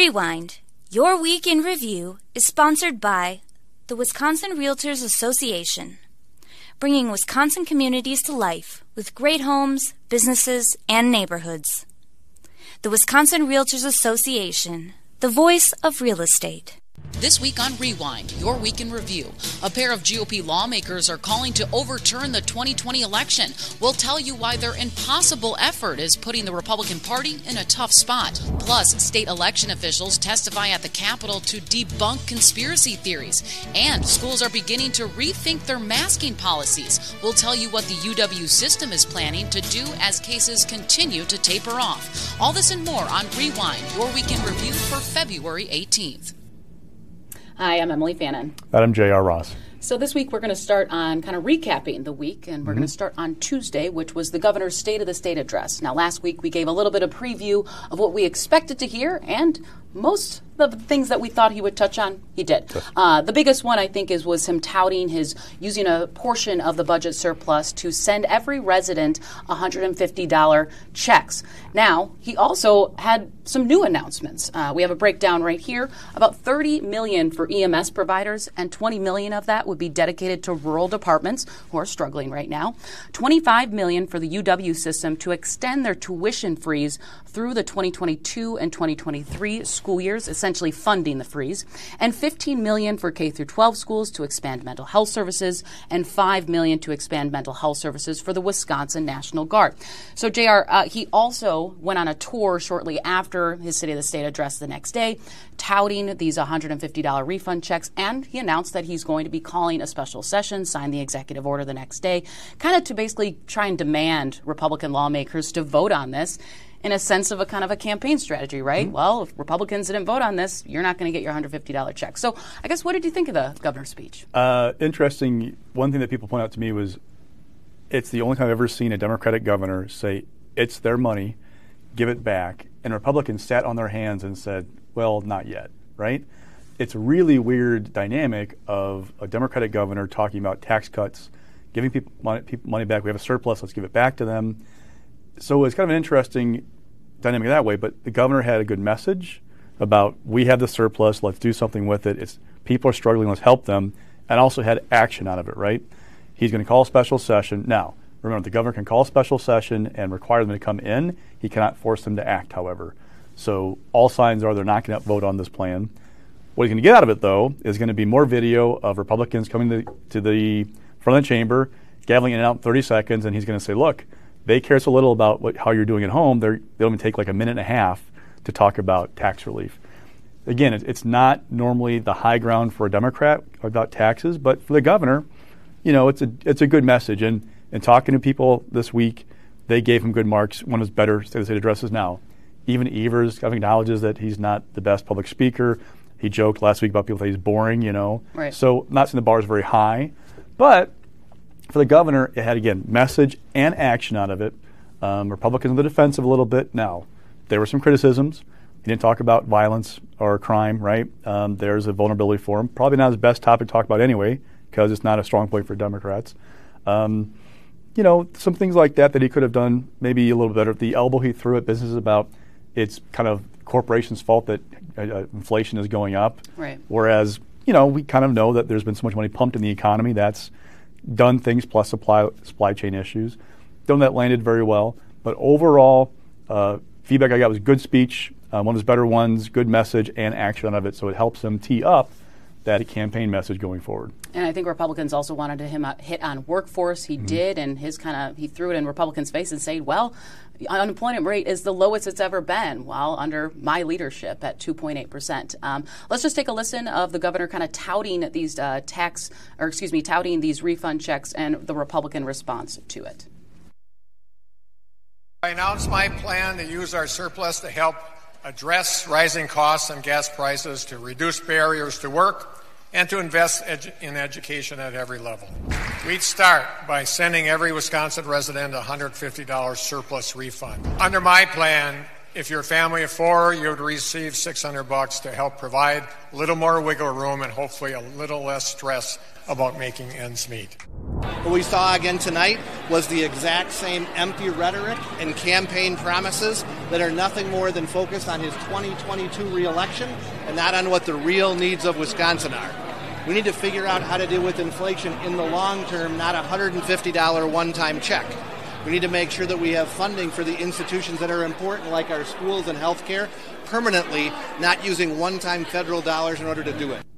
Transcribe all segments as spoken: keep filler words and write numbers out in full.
Rewind, your week in review, is sponsored by the Wisconsin Realtors Association, bringing Wisconsin communities to life with great homes, businesses, and neighborhoods. The Wisconsin Realtors Association, the voice of real estate. This week on Rewind, your week in review, a pair of G O P lawmakers are calling to overturn the twenty twenty election. We'll tell you why their impossible effort is putting the Republican Party in a tough spot. Plus, state election officials testify at the Capitol to debunk conspiracy theories. And schools are beginning to rethink their masking policies. We'll tell you what the U W system is planning to do as cases continue to taper off. All this and more on Rewind, your week in review for February eighteenth. Hi, I'm Emily Fannin. I'm J R. Ross. So this week we're going to start on kind of recapping the week, and we're mm-hmm. going to start on Tuesday, which was the governor's State of the State address. Now, last week we gave a little bit of preview of what we expected to hear, and most of the things that we thought he would touch on, he did. Uh, the biggest one, I think, is was him touting his using a portion of the budget surplus to send every resident one hundred fifty dollars checks. Now, he also had some new announcements. Uh, we have a breakdown right here. About thirty million dollars for E M S providers, and twenty million dollars of that would be dedicated to rural departments who are struggling right now. twenty-five million dollars for the U W system to extend their tuition freeze through the twenty twenty-two and twenty twenty-three school years, essentially funding the freeze, and fifteen million dollars for K through twelve schools to expand mental health services, and five million dollars to expand mental health services for the Wisconsin National Guard. So, J R, uh, he also went on a tour shortly after his City of the State address the next day, touting these one hundred fifty dollars refund checks, and he announced that he's going to be calling a special session, sign the executive order the next day, kind of to basically try and demand Republican lawmakers to vote on this in a sense of a kind of a campaign strategy, right? Mm-hmm. Well, if Republicans didn't vote on this, you're not going to get your one hundred fifty dollars check. So I guess what did you think of the governor's speech? Uh, interesting. One thing that people point out to me was it's the only time I've ever seen a Democratic governor say it's their money, give it back, and Republicans sat on their hands and said, well, not yet, right? It's a really weird dynamic of a Democratic governor talking about tax cuts, giving people money, people money back. We have a surplus, let's give it back to them. So it's kind of an interesting dynamic that way, but the governor had a good message about we have the surplus, let's do something with it. It's people are struggling, let's help them, and also had action out of it, right? He's going to call a special session. Now, remember, the governor can call a special session and require them to come in. He cannot force them to act, however. So all signs are they're not going to vote on this plan. What he's going to get out of it, though, is going to be more video of Republicans coming to, to the front of the chamber, gaveling in and out in thirty seconds, and he's going to say, look, they care so little about what, how you're doing at home, they're, they'll even take like a minute and a half to talk about tax relief. Again, it, it's not normally the high ground for a Democrat about taxes, but for the governor, you know, it's a it's a good message. And, and talking to people this week, they gave him good marks. One of his better State of the State addresses now. Even Evers kind of acknowledges that he's not the best public speaker. He joked last week about people that he's boring, you know. Right. So not saying the bar is very high, but for the governor, it had, again, message and action out of it. Um, Republicans on the defensive a little bit. Now, there were some criticisms. He didn't talk about violence or crime, right? Um, there's a vulnerability for him. Probably not his best topic to talk about anyway, because it's not a strong point for Democrats. Um, you know, some things like that that he could have done maybe a little better. The elbow he threw at businesses about it's kind of corporations' fault that uh, inflation is going up. Right. Whereas, you know, we kind of know that there's been so much money pumped in the economy that's done things plus supply supply chain issues. Don't that landed very well. But overall, uh, feedback I got was good speech, uh, one of his better ones, good message and action out of it. So it helps him tee up that campaign message going forward. And I think Republicans also wanted to him uh, hit on workforce. He mm-hmm. did, and his kind of he threw it in Republicans' face and said, well, the unemployment rate is the lowest it's ever been while under my leadership at two point eight percent. Um, let's just take a listen of the governor kind of touting these uh, tax, or excuse me, touting these refund checks and the Republican response to it. I announced my plan to use our surplus to help address rising costs and gas prices, to reduce barriers to work, and to invest edu- in education at every level. We'd start by sending every Wisconsin resident a one hundred fifty dollars surplus refund. Under my plan, If you're a family of four, you would receive six hundred bucks to help provide a little more wiggle room and hopefully a little less stress about making ends meet. What we saw again tonight was the exact same empty rhetoric and campaign promises that are nothing more than focused on his twenty twenty-two reelection and not on what the real needs of Wisconsin are. We need to figure out how to deal with inflation in the long term, not a one hundred fifty dollars one-time check. We need to make sure that we have funding for the institutions that are important, like our schools and health care, permanently, not using one-time federal dollars in order to do it.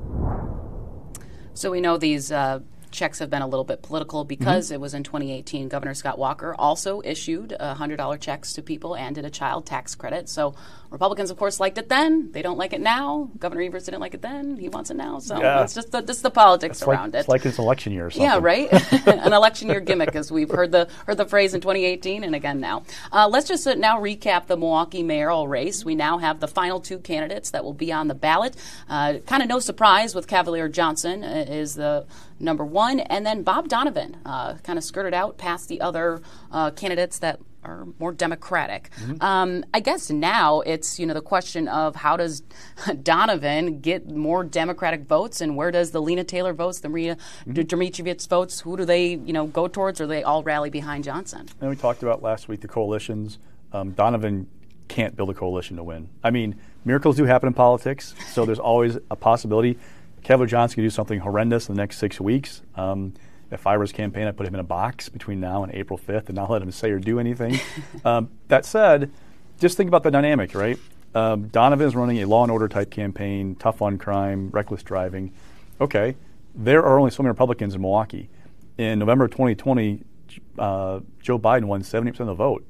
So we know these uh, checks have been a little bit political because mm-hmm. it was in twenty eighteen. Governor Scott Walker also issued one hundred dollars checks to people and did a child tax credit. So Republicans, of course, liked it then. They don't like it now. Governor Evers didn't like it then. He wants it now. So yeah. it's just the, just the politics it's around like, it. It's like it's election year or something. Yeah, right? An election year gimmick, as we've heard the heard the phrase in twenty eighteen and again now. Uh, let's just uh, now recap the Milwaukee mayoral race. We now have the final two candidates that will be on the ballot. Uh, kind of no surprise with Cavalier Johnson uh, is the number one. And then Bob Donovan uh, kind of skirted out past the other uh, candidates that are more Democratic. Mm-hmm. Um, I guess now it's, you know, the question of how does Donovan get more Democratic votes and where does the Lena Taylor votes, the Maria mm-hmm. Dmitrievich votes, who do they, you know, go towards, or do they all rally behind Johnson? And we talked about last week the coalitions. Um, Donovan can't build a coalition to win. I mean, miracles do happen in politics, so there's always a possibility. Cavalier Johnson could do something horrendous in the next six weeks. Um, If I were his campaign, I'd put him in a box between now and April fifth and not let him say or do anything. um, that said, just think about the dynamic, right? Um, Donovan is running a law and order type campaign, tough on crime, reckless driving. Okay, there are only so many Republicans in Milwaukee. In November of twenty twenty, uh, Joe Biden won seventy percent of the vote.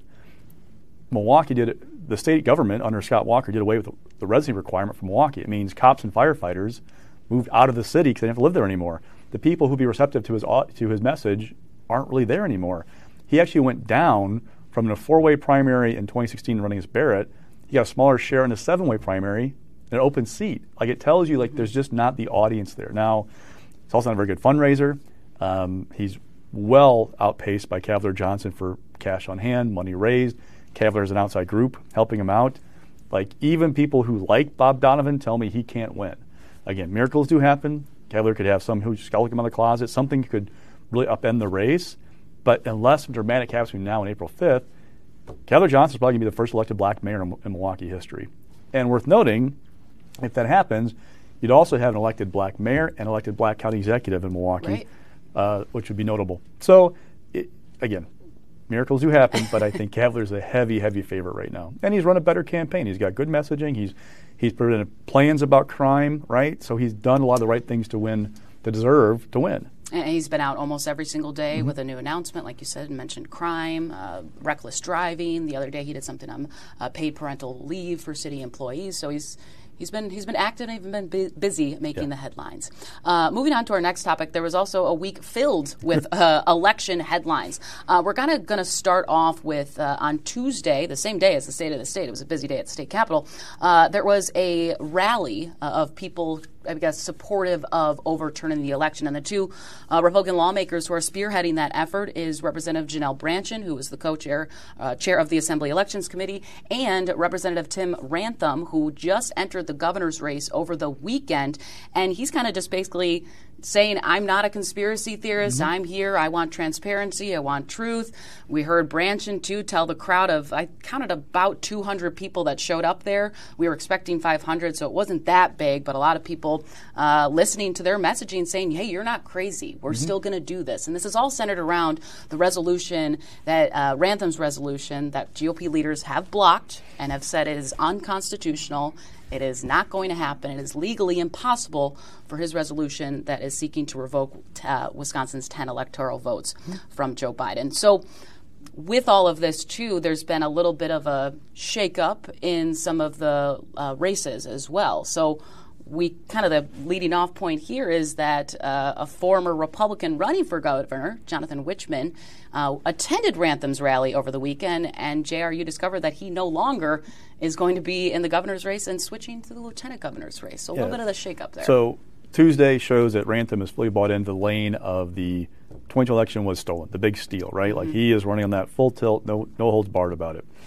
Milwaukee did, the state government under Scott Walker did away with the, the residency requirement for Milwaukee. It means cops and firefighters moved out of the city because they didn't have to live there anymore. The people who be receptive to his to his message aren't really there anymore. He actually went down from a four-way primary in twenty sixteen running as Barrett. He got a smaller share in a seven-way primary, an open seat. Like, it tells you, like, there's just not the audience there. Now, it's also not a very good fundraiser. Um, he's well outpaced by Cavalier Johnson for cash on hand, money raised. Cavalier's an outside group helping him out. Like, even people who like Bob Donovan tell me he can't win. Again, miracles do happen. Cavalier could have some who just got him out of the closet. Something could really upend the race. But unless some dramatic happens between now and April fifth, Cavalier Johnson is probably going to be the first elected black mayor in, in Milwaukee history. And worth noting, if that happens, you'd also have an elected black mayor and elected black county executive in Milwaukee, right. uh, which would be notable. So, it, again, miracles do happen, but I think Cavalier's a heavy, heavy favorite right now. And he's run a better campaign. He's got good messaging. He's He's presented plans about crime, right? So he's done a lot of the right things to win, to deserve to win. And he's been out almost every single day mm-hmm. with a new announcement, like you said, and mentioned crime, uh, reckless driving. The other day he did something on uh, paid parental leave for city employees. So he's He's been he's been active and even been bu- busy making yeah. the headlines. Uh, moving on to our next topic, there was also a week filled with uh, election headlines. Uh, we're kind of going to start off with uh, on Tuesday, the same day as the State of the State. It was a busy day at the state capitol. Uh, there was a rally uh, of people, I guess, supportive of overturning the election. And the two uh, Republican lawmakers who are spearheading that effort is Representative Janelle Brandtjen, who is the co-chair uh, chair of the Assembly Elections Committee, and Representative Tim Ramthun, who just entered the governor's race over the weekend. And he's kind of just basically saying, I'm not a conspiracy theorist. Mm-hmm. I'm here. I want transparency. I want truth. We heard Brandtjen, too, tell the crowd of, I counted about two hundred people that showed up there. We were expecting five hundred, so it wasn't that big, but a lot of people uh, listening to their messaging saying, hey, you're not crazy. We're mm-hmm. still going to do this. And this is all centered around the resolution, that uh, Ramthun's resolution that G O P leaders have blocked and have said it is unconstitutional. It is not going to happen. It is legally impossible for his resolution that is seeking to revoke uh, Wisconsin's ten electoral votes mm-hmm. from Joe Biden. So with all of this, too, there's been a little bit of a shakeup in some of the uh, races as well. So we kind of the leading off point here is that uh, a former Republican running for governor, Jonathan Wichmann, uh, attended Ramthun's rally over the weekend, and J R, you discovered that he no longer is going to be in the governor's race and switching to the lieutenant governor's race. So a yeah. little bit of the shakeup there. So Tuesday shows that Ramthun is fully bought into the lane of the twenty election was stolen, the big steal, right? Mm-hmm. Like, he is running on that full tilt, no no holds barred about it.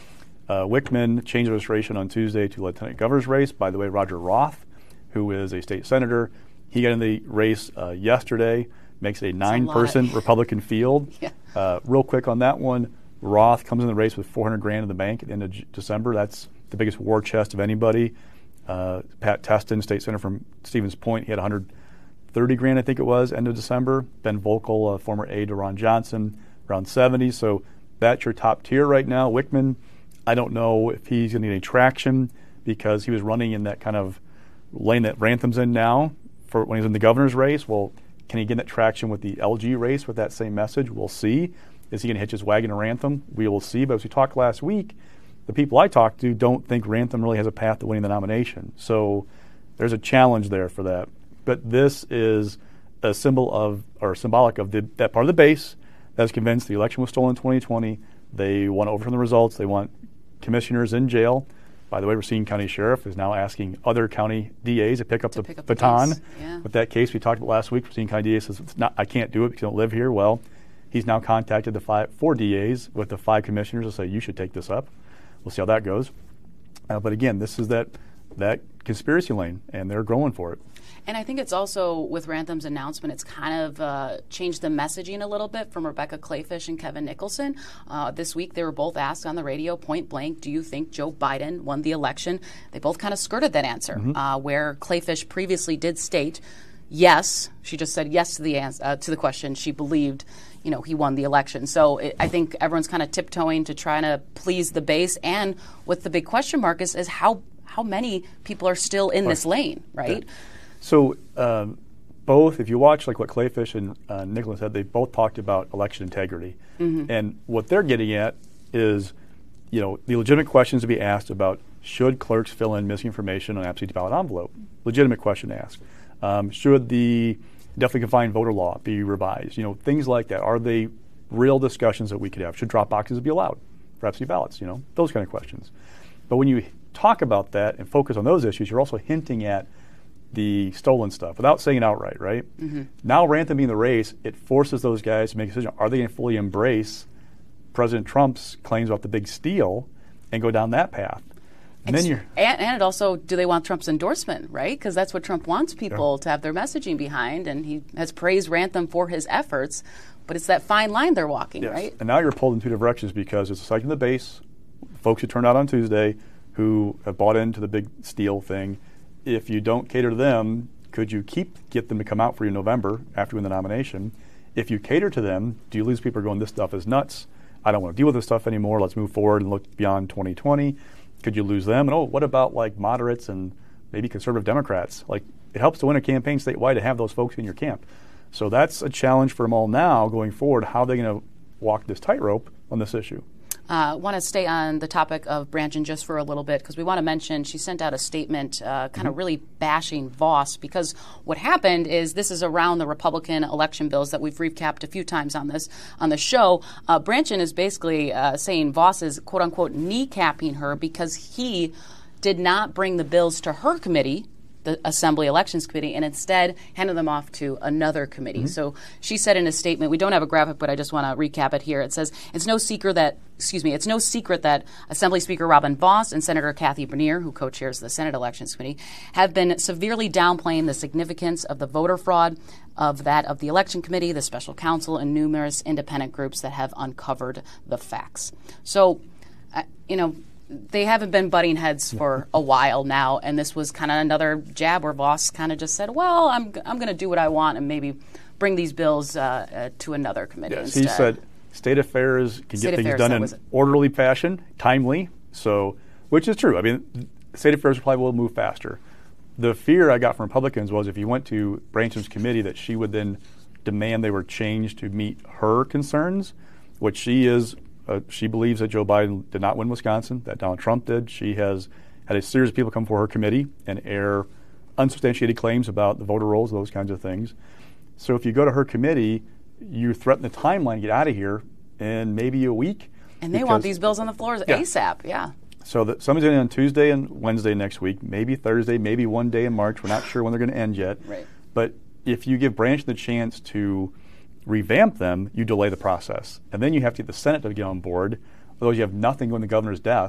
Uh, Wickman changed registration on Tuesday to lieutenant governor's race. By the way, Roger Roth, who is a state senator, he got in the race uh, yesterday. Makes it a nine-person Republican field. Yeah. Uh, real quick on that one, Roth comes in the race with four hundred grand in the bank at the end of J- December. That's the biggest war chest of anybody. Uh, Pat Teston, state senator from Stevens Point, he had one hundred thirty grand, I think it was, end of December. Ben Volkel, uh, former aide to Ron Johnson, around seventy. So that's your top tier right now. Wickman, I don't know if he's going to get any traction because he was running in that kind of lane that Rantham's in now for when he's in the governor's race. Well, can he get that traction with the L G race with that same message? We'll see. Is he going to hitch his wagon to Rantham? We will see. But as we talked last week, the people I talked to don't think Rantham really has a path to winning the nomination. So there's a challenge there for that. But this is a symbol of, or symbolic of the, that part of the base that's convinced the election was stolen in twenty twenty. They want to overturn the results. They want commissioners in jail. By the way, Racine County Sheriff is now asking other county D As to pick up to the pick up baton. The yeah. With that case we talked about last week, Racine County D A says, it's not, I can't do it because I don't live here. Well, he's now contacted the five, four D As with the five commissioners to say, you should take this up. We'll see how that goes. Uh, but again, this is that that conspiracy lane, and they're growing for it. And I think it's also, with Rantham's announcement, it's kind of uh, changed the messaging a little bit from Rebecca Clayfish and Kevin Nicholson. Uh, this week, they were both asked on the radio, point blank, do you think Joe Biden won the election? They both kind of skirted that answer, mm-hmm. uh, where Clayfish previously did state, yes, she just said yes to the ans- uh, to the question. She believed, you know, he won the election. So it, I think everyone's kind of tiptoeing to try to please the base. And what the big question mark is, is how, how many people are still in right. this lane, right? Yeah. So um, both, if you watch like what Clayfish and uh, Nicholas said, they both talked about election integrity. Mm-hmm. And what they're getting at is, you know, the legitimate questions to be asked about should clerks fill in missing information on an absentee ballot envelope? Legitimate question to ask. Um, should the definitely confined voter law be revised? You know, things like that. Are they real discussions that we could have? Should drop boxes be allowed for absentee ballots? You know, those kind of questions. But when you talk about that and focus on those issues, you're also hinting at the stolen stuff without saying it outright, right? Mm-hmm. Now Rantham being in the race, it forces those guys to make a decision. Are they going to fully embrace President Trump's claims about the big steal and go down that path? And it's, then you're and, and it also, do they want Trump's endorsement, right? Because that's what Trump wants people yeah. to have their messaging behind, and he has praised Rantham for his efforts, but it's that fine line they're walking, yes. right? And now you're pulled in two directions because it's a cycle of the base, folks who turned out on Tuesday who have bought into the big steal thing. If you don't cater to them, could you keep get them to come out for you in November after you win the nomination? If you cater to them, do you lose people going, this stuff is nuts, I don't want to deal with this stuff anymore, let's move forward and look beyond twenty twenty? Could you lose them? And oh, what about like moderates and maybe conservative Democrats? Like, it helps to win a campaign statewide to have those folks in your camp. So that's a challenge for them all now going forward. How are they going to walk this tightrope on this issue? I uh, want to stay on the topic of Brandtjen just for a little bit because we want to mention she sent out a statement uh, kind of mm-hmm. really bashing Vos because what happened is this is around the Republican election bills that we've recapped a few times on this on the show. Uh, Brandtjen is basically uh, saying Vos is quote-unquote kneecapping her because he did not bring the bills to her committee, the Assembly Elections Committee, and instead handed them off to another committee. Mm-hmm. So she said in a statement, we don't have a graphic, but I just want to recap it here. It says, it's no secret that, excuse me, it's no secret that Assembly Speaker Robin Vos and Senator Kathy Bernier, who co-chairs the Senate Elections Committee, have been severely downplaying the significance of the voter fraud of that of the Election Committee, the Special Counsel, and numerous independent groups that have uncovered the facts. So, uh, you know, they haven't been butting heads for a while now, and this was kind of another jab where Vos kind of just said, well, I'm I'm going to do what I want and maybe bring these bills uh, uh, to another committee yes, instead. He said state affairs can state get things affairs, done in orderly fashion, timely, so which is true. I mean, state affairs probably will move faster. The fear I got from Republicans was if you went to Brandtjen's committee that she would then demand they were changed to meet her concerns, which she is Uh, she believes that Joe Biden did not win Wisconsin, that Donald Trump did. She has had a series of people come before her committee and air unsubstantiated claims about the voter rolls, those kinds of things. So if you go to her committee, you threaten the timeline to get out of here in maybe a week. And they want these bills on the floors yeah. ASAP, yeah. So that somebody's going to end on Tuesday and Wednesday next week, maybe Thursday, maybe one day in March. We're not sure when they're going to end yet. Right. But if you give Brandtjen the chance to revamp them, you delay the process. And then you have to get the Senate to get on board. Otherwise, you have nothing going to the governor's desk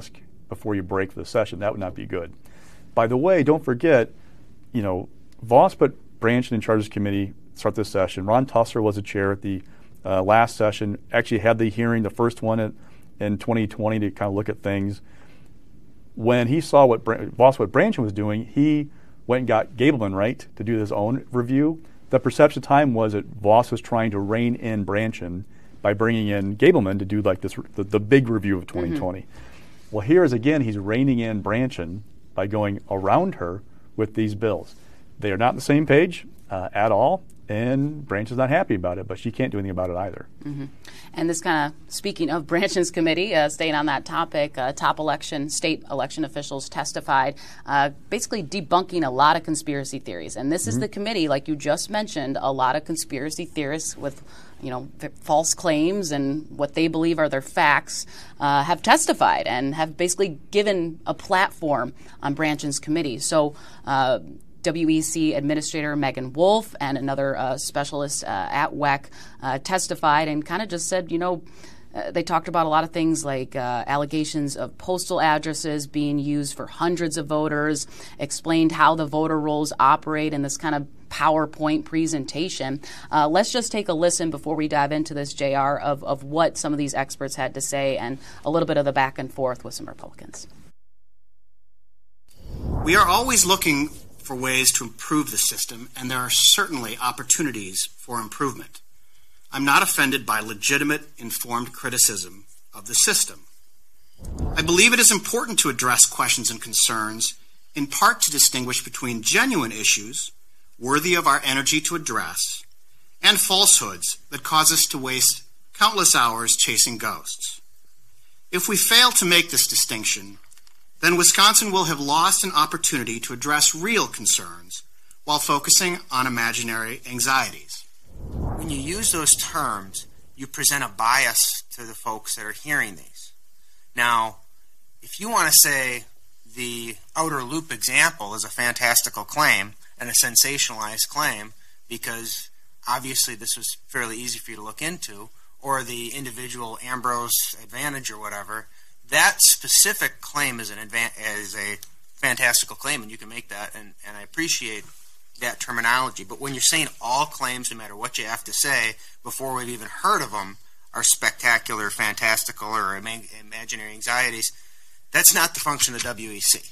before you break for the session. That would not be good. By the way, don't forget, you know, Vos put Branchen in charge of this committee start this session. Ron Tusser was the chair at the uh, last session, actually had the hearing, the first one at, in twenty twenty to kind of look at things. When he saw what Bra- Vos, what Branchen was doing, he went and got Gableman, right, to do his own review. The perception at the time was that Vos was trying to rein in Branchen by bringing in Gableman to do like this, the, the big review of twenty twenty. Mm-hmm. Well, here is again, he's reining in Branchen by going around her with these bills. They are not on the same page uh, at all, and Branchen's not happy about it, but she can't do anything about it either. Mm-hmm. And this kind of, speaking of Branchen's committee, uh, staying on that topic, uh, top election, state election officials testified, uh, basically debunking a lot of conspiracy theories. And this mm-hmm. is the committee, like you just mentioned, a lot of conspiracy theorists with you know, f- false claims and what they believe are their facts, uh, have testified and have basically given a platform on Branchen's committee. So uh, W E C Administrator Megan Wolf and another uh, specialist uh, at W E C uh, testified and kind of just said, you know, uh, they talked about a lot of things like uh, allegations of postal addresses being used for hundreds of voters, explained how the voter rolls operate in this kind of PowerPoint presentation. Uh, let's just take a listen before we dive into this, J R, of, of what some of these experts had to say and a little bit of the back and forth with some Republicans. We are always looking for ways to improve the system, and there are certainly opportunities for improvement. I'm not offended by legitimate, informed criticism of the system. I believe it is important to address questions and concerns, in part to distinguish between genuine issues worthy of our energy to address and falsehoods that cause us to waste countless hours chasing ghosts. If we fail to make this distinction, then Wisconsin will have lost an opportunity to address real concerns while focusing on imaginary anxieties. When you use those terms, you present a bias to the folks that are hearing these. Now, if you want to say the outer loop example is a fantastical claim and a sensationalized claim because obviously this was fairly easy for you to look into, or the individual Ambrose advantage or whatever, that specific claim is an advan- is a fantastical claim, and you can make that, and, and I appreciate that terminology. But when you're saying all claims, no matter what you have to say, before we've even heard of them, are spectacular, fantastical, or ima- imaginary anxieties, that's not the function of W E C.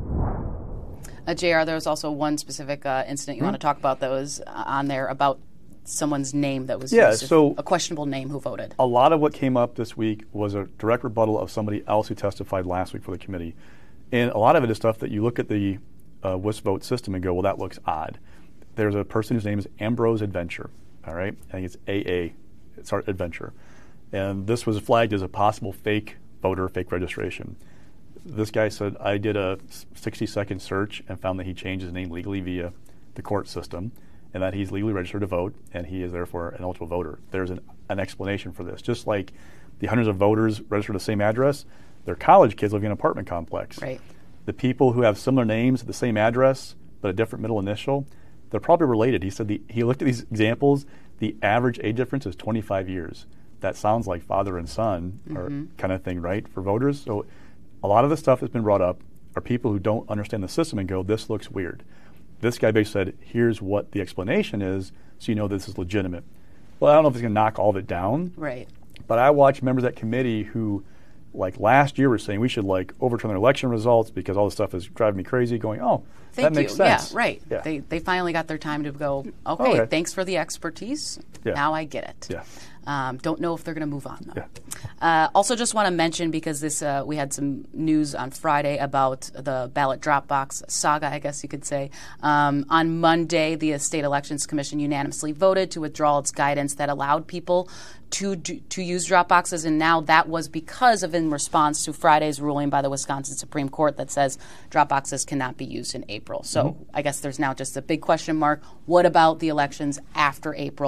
Uh, J R, there was also one specific uh, incident you mm-hmm. want to talk about that was uh, on there about someone's name that was yeah, used, so a questionable name who voted. A lot of what came up this week was a direct rebuttal of somebody else who testified last week for the committee. And a lot of it is stuff that you look at the uh, W I S vote system and go, well, that looks odd. There's a person whose name is Ambrose Adventure, all right? I think it's A A, it's our Adventure. And this was flagged as a possible fake voter, fake registration. This guy said, I did a sixty-second search and found that he changed his name legally via the court system, and that he's legally registered to vote, and he is therefore an eligible voter. There's an, an explanation for this. Just like the hundreds of voters registered at the same address, they're college kids living in an apartment complex. Right. The people who have similar names at the same address, but a different middle initial, they're probably related. He said the, he looked at these examples, the average age difference is twenty-five years. That sounds like father and son mm-hmm. or kind of thing, right, for voters? So a lot of the stuff that's been brought up are people who don't understand the system and go, this looks weird. This guy basically said, here's what the explanation is, so you know this is legitimate. Well, I don't know if he's going to knock all of it down. Right. But I watched members of that committee who, like last year, were saying we should like overturn their election results because all this stuff is driving me crazy, going, oh, Thank that makes you. sense. Yeah, right. Yeah. They they finally got their time to go, okay, okay. thanks for the expertise. Yeah. Now I get it. Yeah. Um, don't know if they're going to move on, though. Yeah. Uh, also, just want to mention, because this uh, we had some news on Friday about the ballot drop box saga, I guess you could say. Um, on Monday, the State Elections Commission unanimously voted to withdraw its guidance that allowed people to do, to use drop boxes, and now that was because of in response to Friday's ruling by the Wisconsin Supreme Court that says drop boxes cannot be used in April. So mm-hmm. I guess there's now just a big question mark. What about the elections after April?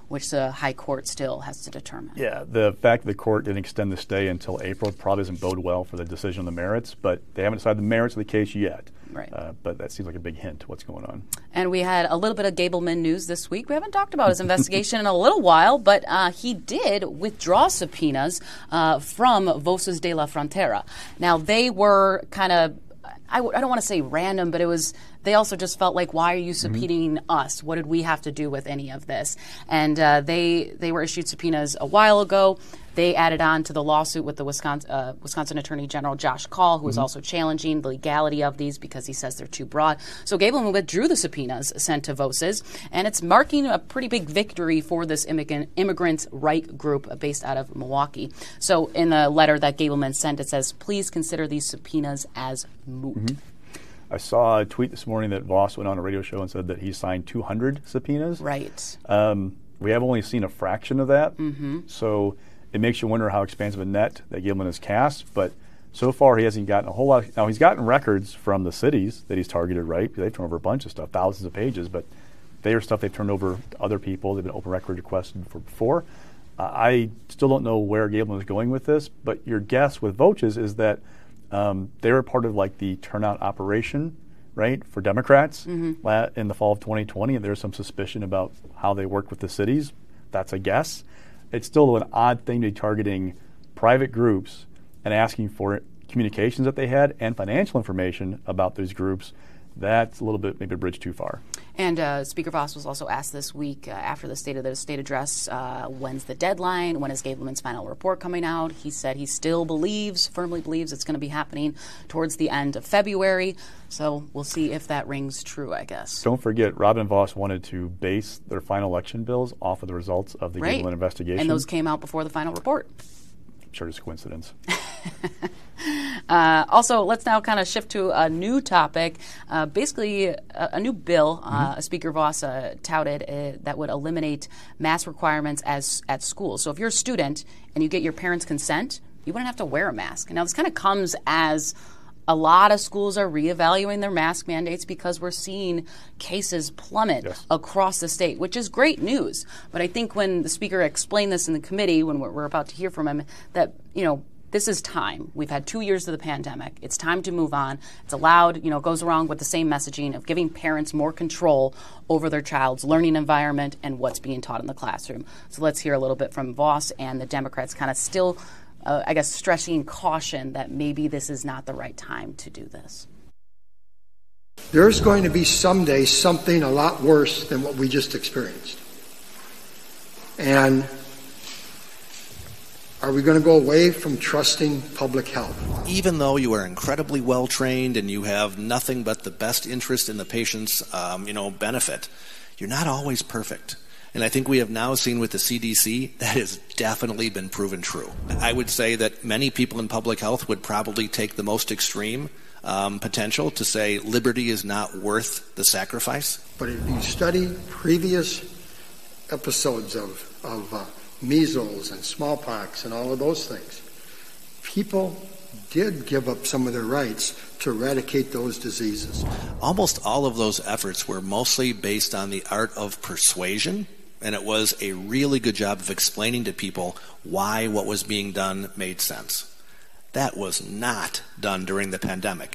which the High Court still has to determine. Yeah, the fact that the court didn't extend the stay until April probably doesn't bode well for the decision on the merits, but they haven't decided the merits of the case yet. Right. Uh, but that seems like a big hint to what's going on. And we had a little bit of Gableman news this week. We haven't talked about his investigation in a little while, but uh, he did withdraw subpoenas uh, from Voces de la Frontera. Now, they were kind of, I, w- I don't want to say random, but it was, they also just felt like, why are you subpoenaing mm-hmm. us? What did we have to do with any of this? And uh, they they were issued subpoenas a while ago. They added on to the lawsuit with the Wisconsin, uh, Wisconsin Attorney General Josh Kaul, who mm-hmm. is also challenging the legality of these because he says they're too broad. So Gableman withdrew the subpoenas sent to Voces, and it's marking a pretty big victory for this immigrant, immigrant right group based out of Milwaukee. So in the letter that Gableman sent, it says, please consider these subpoenas as moot. Mm-hmm. I saw a tweet this morning that Voss went on a radio show and said that he signed two hundred subpoenas. Right. Um, we have only seen a fraction of that. Mm-hmm. So it makes you wonder how expansive a net that Gableman has cast. But so far he hasn't gotten a whole lot. Of, now he's gotten records from the cities that he's targeted, right? They've turned over a bunch of stuff, thousands of pages. But they are stuff they've turned over to other people. They've been open record requested for before. Uh, I still don't know where Gableman is going with this. But your guess with Voces is that Um, they were part of like the turnout operation, right, for Democrats mm-hmm. la- in the fall of twenty twenty, and there's some suspicion about how they worked with the cities. That's a guess. It's still an odd thing to be targeting private groups and asking for communications that they had and financial information about those groups. That's a little bit maybe a bridge too far. And uh, Speaker Voss was also asked this week uh, after the State of the State address, uh, when's the deadline? When is Gableman's final report coming out? He said he still believes, firmly believes it's going to be happening towards the end of February. So we'll see if that rings true, I guess. Don't forget, Robin Voss wanted to base their final election bills off of the results of the right. Gableman investigation. And those came out before the final report. I'm sure it's a coincidence. Uh, also, let's now kind of shift to a new topic. Uh, basically, a, a new bill, uh, mm-hmm. Speaker Voss uh, touted uh, that would eliminate mask requirements as at schools. So if you're a student and you get your parents' consent, you wouldn't have to wear a mask. Now, this kind of comes as a lot of schools are reevaluating their mask mandates because we're seeing cases plummet yes. across the state, which is great news. But I think when the Speaker explained this in the committee, when we're, we're about to hear from him, that, you know, this is time. We've had two years of the pandemic. It's time to move on. It's allowed, you know, goes along with the same messaging of giving parents more control over their child's learning environment and what's being taught in the classroom. So let's hear a little bit from Voss and the Democrats kind of still, uh, I guess, stressing caution that maybe this is not the right time to do this. There's going to be someday something a lot worse than what we just experienced. And are we going to go away from trusting public health? Even though you are incredibly well trained and you have nothing but the best interest in the patient's, um, you know, benefit, you're not always perfect. And I think we have now seen with the C D C that has definitely been proven true. I would say that many people in public health would probably take the most extreme um, potential to say liberty is not worth the sacrifice. But if you study previous episodes of, of uh, measles and smallpox and all of those things, people did give up some of their rights to eradicate those diseases. Almost all of those efforts were mostly based on the art of persuasion, and it was a really good job of explaining to people why what was being done made sense. That was not done during the pandemic.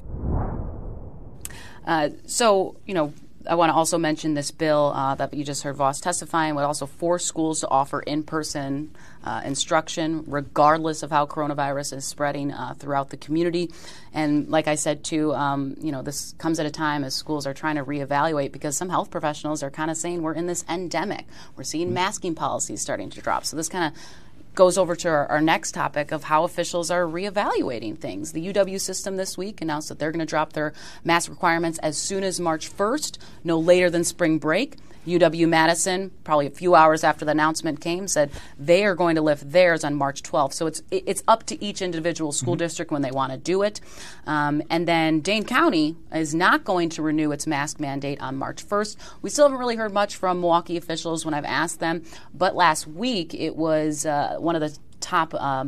Uh, so, you know, I want to also mention this bill uh, that you just heard Voss testifying would also force schools to offer in-person uh, instruction regardless of how coronavirus is spreading uh, throughout the community. And like I said, too, um, you know, this comes at a time as schools are trying to reevaluate because some health professionals are kind of saying we're in this endemic. We're seeing masking policies starting to drop. So this kind of goes over to our, our next topic of how officials are reevaluating things. The U W system this week announced that they're going to drop their mask requirements as soon as March first, no later than spring break. U W-Madison, probably a few hours after the announcement came, said they are going to lift theirs on March twelfth. So it's it's up to each individual school mm-hmm. district when they want to do it. Um, and then Dane County is not going to renew its mask mandate on March first. We still haven't really heard much from Milwaukee officials when I've asked them. But last week, it was uh, one of the top um,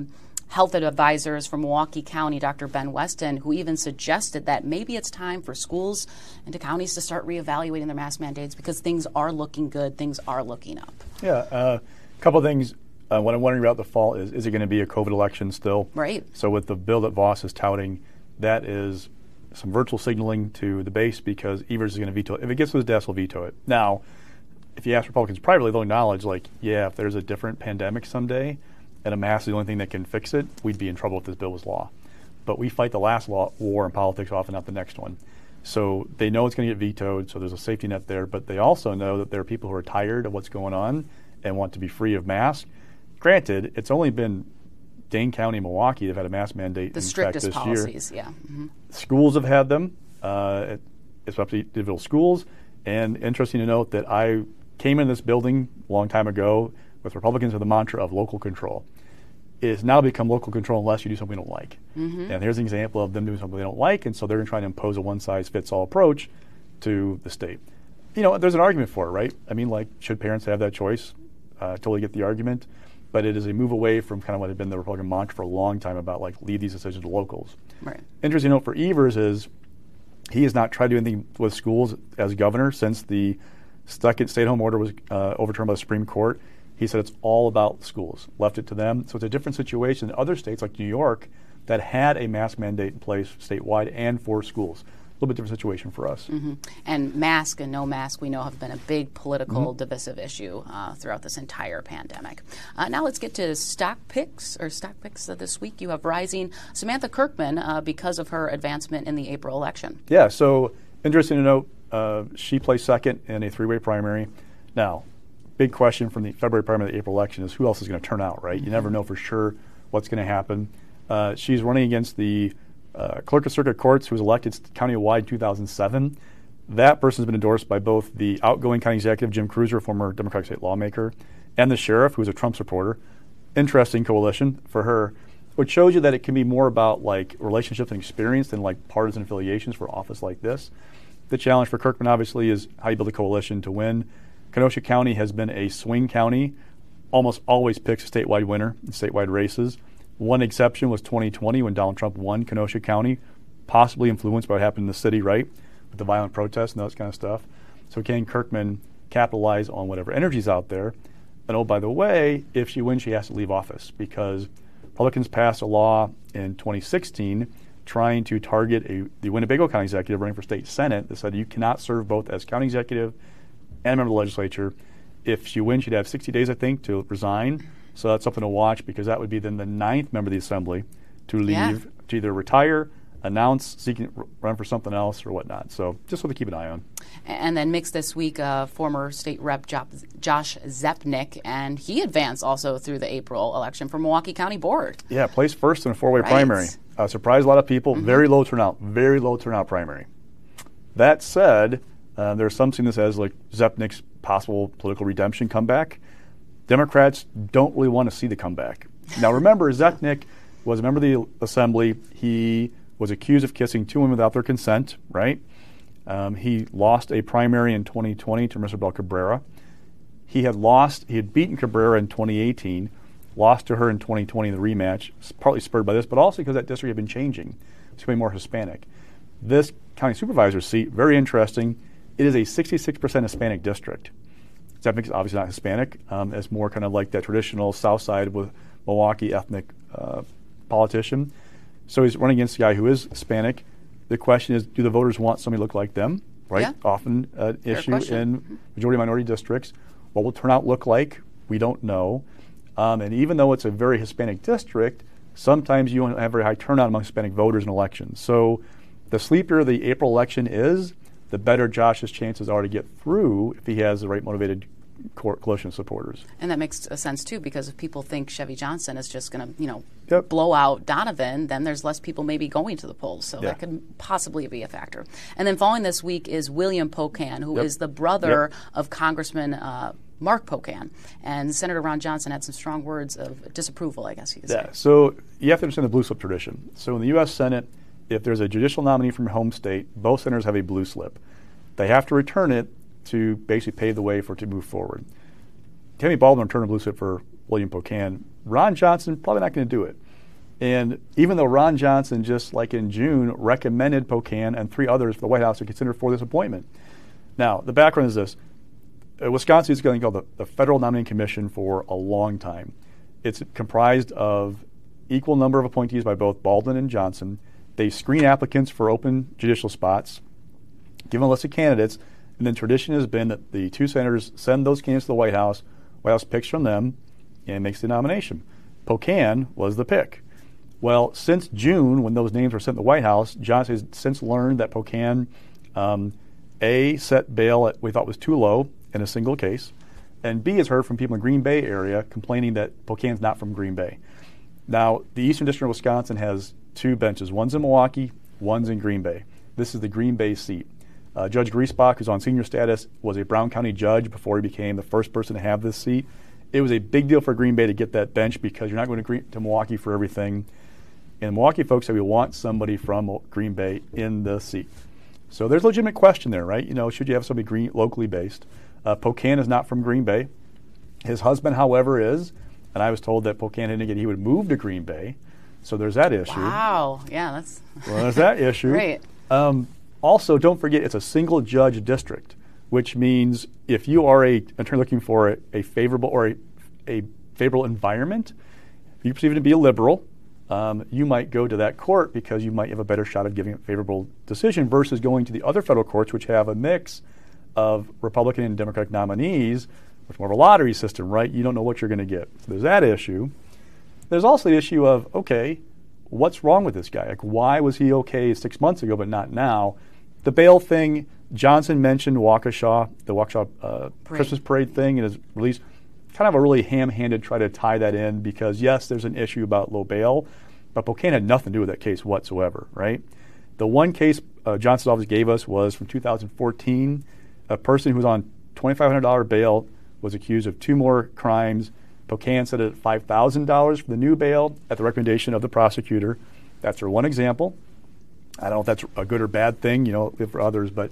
health advisors from Milwaukee County, Doctor Ben Weston, who even suggested that maybe it's time for schools and to counties to start reevaluating their mask mandates because things are looking good, things are looking up. Yeah, a uh, couple of things. Uh, what I'm wondering about the fall is, is it going to be a COVID election still? Right. So with the bill that Vos is touting, that is some virtual signaling to the base because Evers is going to veto it. If it gets to his desk, he'll veto it. Now, if you ask Republicans privately, they'll acknowledge, like, yeah, if there's a different pandemic someday and a mask is the only thing that can fix it, we'd be in trouble if this bill was law. But we fight the last law, war in politics, often not the next one. So they know it's going to get vetoed, so there's a safety net there. But they also know that there are people who are tired of what's going on and want to be free of masks. Granted, it's only been Dane County and Milwaukee that have had a mask mandate the in strictest fact this policies, year. yeah. Mm-hmm. Schools have had them. Uh, it's up to individual schools. And interesting to note that I came in this building a long time ago with Republicans with the mantra of local control. It has now become local control unless you do something you don't like. Mm-hmm. And here's an example of them doing something they don't like, and so they're trying to impose a one-size-fits-all approach to the state. You know, there's an argument for it, right? I mean, like, should parents have that choice? Uh, totally get the argument. But it is a move away from kind of what had been the Republican mantra for a long time about, like, leave these decisions to locals. Right. Interesting note for Evers is he has not tried to do anything with schools as governor since the second stay-at-home order was uh, overturned by the Supreme Court. He said it's all about schools, left it to them. So it's a different situation in other states like New York that had a mask mandate in place statewide and for schools. A little bit different situation for us. Mm-hmm. And mask and no mask, we know, have been a big political mm-hmm. divisive issue uh, throughout this entire pandemic. Uh, now let's get to stock picks, or stock picks of this week. You have rising Samantha Kirkman uh, because of her advancement in the April election. Yeah, so interesting to note, uh, she placed second in a three-way primary. Now, big question from the February primary to the April election is who else is going to turn out, right? Mm-hmm. You never know for sure what's going to happen. Uh, she's running against the uh, clerk of circuit courts who was elected countywide in two thousand seven. That person has been endorsed by both the outgoing county executive, Jim Cruiser, former Democratic state lawmaker, and the sheriff, who's a Trump supporter. Interesting coalition for her, which shows you that it can be more about like relationships and experience than like partisan affiliations for office like this. The challenge for Kirkman, obviously, is how you build a coalition to win. Kenosha County has been a swing county, almost always picks a statewide winner in statewide races. One exception was twenty twenty when Donald Trump won Kenosha County, possibly influenced by what happened in the city, right, with the violent protests and that kind of stuff. So can Kirkman capitalize on whatever energy's out there? And oh, by the way, if she wins, she has to leave office because Republicans passed a law in twenty sixteen trying to target a, the Winnebago County executive running for state senate that said you cannot serve both as county executive and a member of the legislature. If she wins, she'd have sixty days, I think, to resign. So that's something to watch because that would be then the ninth member of the assembly to leave, yeah. to either retire, announce, seeking run for something else or whatnot. So just something to keep an eye on. And then mixed this week, uh, former state rep Josh Zepnick, and he advanced also through the April election for Milwaukee County Board. Yeah, placed first in a four-way right. primary. Uh, surprised a lot of people. Mm-hmm. Very low turnout. Very low turnout primary. That said, uh, there's some seeing this as like Zepnick's possible political redemption comeback. Democrats don't really want to see the comeback. Now remember, Zepnick was a member of the assembly. He was accused of kissing two women without their consent, right? Um, he lost a primary in twenty twenty to Marissa Bell Cabrera. He had lost, he had beaten Cabrera in twenty eighteen, lost to her in twenty twenty in the rematch, partly spurred by this, but also because that district had been changing. It's becoming more Hispanic. This county supervisor seat, very interesting. It is a sixty-six percent Hispanic district. Zepnick is obviously not Hispanic. Um, it's more kind of like that traditional South Side with Milwaukee ethnic uh, politician. So he's running against a guy who is Hispanic. The question is, do the voters want somebody to look like them? Right? Yeah. Often an uh, issue question. in majority minority districts. What will turnout look like? We don't know. Um, and even though it's a very Hispanic district, sometimes you don't have very high turnout among Hispanic voters in elections. So the sleepier the April election is, the better Josh's chances are to get through if he has the right motivated coalition of supporters. And that makes sense, too, because if people think Chevy Johnson is just going to, you know, yep. blow out Donovan, then there's less people maybe going to the polls. So yeah. that could possibly be a factor. And then following this week is William Pocan, who yep. is the brother yep. of Congressman uh, Mark Pocan. And Senator Ron Johnson had some strong words of disapproval, I guess you could yeah. say. So you have to understand the blue slip tradition. So in the U S Senate, if there's a judicial nominee from your home state, both senators have a blue slip. They have to return it to basically pave the way for it to move forward. Tammy Baldwin returned a blue slip for William Pocan. Ron Johnson, probably not going to do it. And even though Ron Johnson, just like in June, recommended Pocan and three others for the White House to consider for this appointment. Now, the background is this. Uh, Wisconsin is going to call the, the Federal Nominating Commission for a long time. It's comprised of equal number of appointees by both Baldwin and Johnson. They screen applicants for open judicial spots, give them a list of candidates, and then tradition has been that the two senators send those candidates to the White House. White House picks from them and makes the nomination. Pocan was the pick. Well, since June, when those names were sent to the White House, Johnson has since learned that Pocan, um, A, set bail at we thought was too low in a single case, and B, has heard from people in Green Bay area complaining that Pocan's not from Green Bay. Now, the Eastern District of Wisconsin has two benches. One's in Milwaukee, one's in Green Bay. This is the Green Bay seat. Uh, Judge Griesbach, who's on senior status, was a Brown County judge before he became the first person to have this seat. It was a big deal for Green Bay to get that bench because you're not going to, Green, to Milwaukee for everything. And Milwaukee folks said we want somebody from Green Bay in the seat. So there's a legitimate question there, right? You know, should you have somebody green, locally based? Uh, Pocan is not from Green Bay. His husband, however, is. And I was told that Pocan indicated he would move to Green Bay. So there's that issue. Wow. Yeah, that's... Well, there's that issue. Great. Um, also, don't forget, it's a single judge district, which means if you are a attorney looking for a, a favorable or a, a favorable environment, if you perceive it to be a liberal, um, you might go to that court because you might have a better shot of giving a favorable decision versus going to the other federal courts, which have a mix of Republican and Democratic nominees, with more of a lottery system, right? You don't know what you're going to get. So there's that issue. There's also the issue of, okay, what's wrong with this guy? Like, why was he okay six months ago but not now? The bail thing, Johnson mentioned Waukesha, the Waukesha uh, Christmas parade thing in his release. Kind of a really ham-handed try to tie that in because, yes, there's an issue about low bail, but Pocan had nothing to do with that case whatsoever, right? The one case uh, Johnson's office gave us was from two thousand fourteen. A person who was on twenty-five hundred dollars bail was accused of two more crimes. Pocan set it at five thousand dollars for the new bail at the recommendation of the prosecutor. That's her one example. I don't know if that's a good or bad thing, you know, for others, but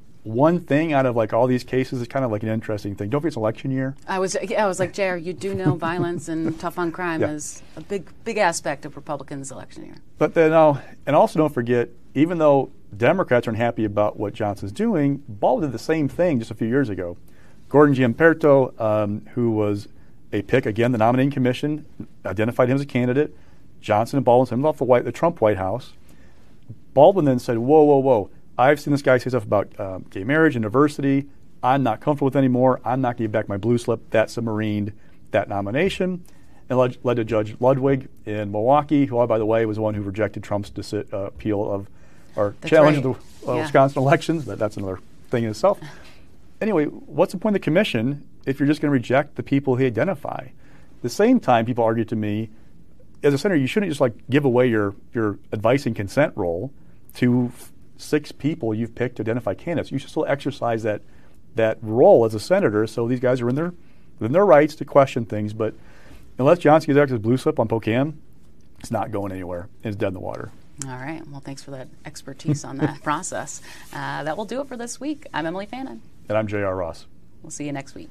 one thing out of like all these cases is kind of like an interesting thing. Don't forget it's election year. I was, yeah, I was like, J R, you do know violence and tough on crime yeah. is a big, big aspect of Republicans' election year. But then, uh, and also don't forget, even though Democrats aren't happy about what Johnson's doing, Baldwin did the same thing just a few years ago. Gordon Giamperto, um, who was a pick, again, the nominating commission identified him as a candidate. Johnson and Baldwin sent him off the, White, the Trump White House. Baldwin then said, whoa, whoa, whoa. I've seen this guy say stuff about um, gay marriage and diversity. I'm not comfortable with it anymore. I'm not giving back my blue slip. That submarined that nomination. And led, led to Judge Ludwig in Milwaukee, who, oh, by the way, was the one who rejected Trump's deci- uh, appeal of or That's challenge right. of the uh, yeah. Wisconsin elections. But that's another thing in itself. Anyway, what's the point of the commission if you're just going to reject the people he identify? At the same time, people argue to me, as a senator, you shouldn't just like give away your, your advice and consent role to f- six people you've picked to identify candidates. You should still exercise that that role as a senator. So these guys are in their in their rights to question things. But unless Johnson gives his blue slip on Pocan, it's not going anywhere. It's dead in the water. All right. Well, thanks for that expertise on that process. Uh, that will do it for this week. I'm Emily Fannin. And I'm J R. Ross. We'll see you next week.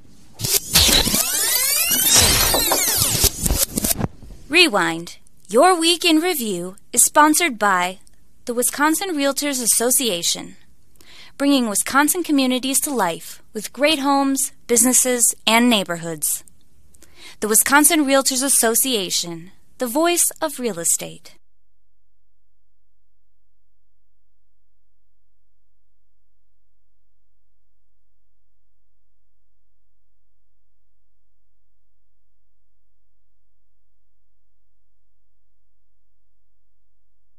Rewind. Your Week in Review is sponsored by the Wisconsin Realtors Association, bringing Wisconsin communities to life with great homes, businesses, and neighborhoods. The Wisconsin Realtors Association, the voice of real estate.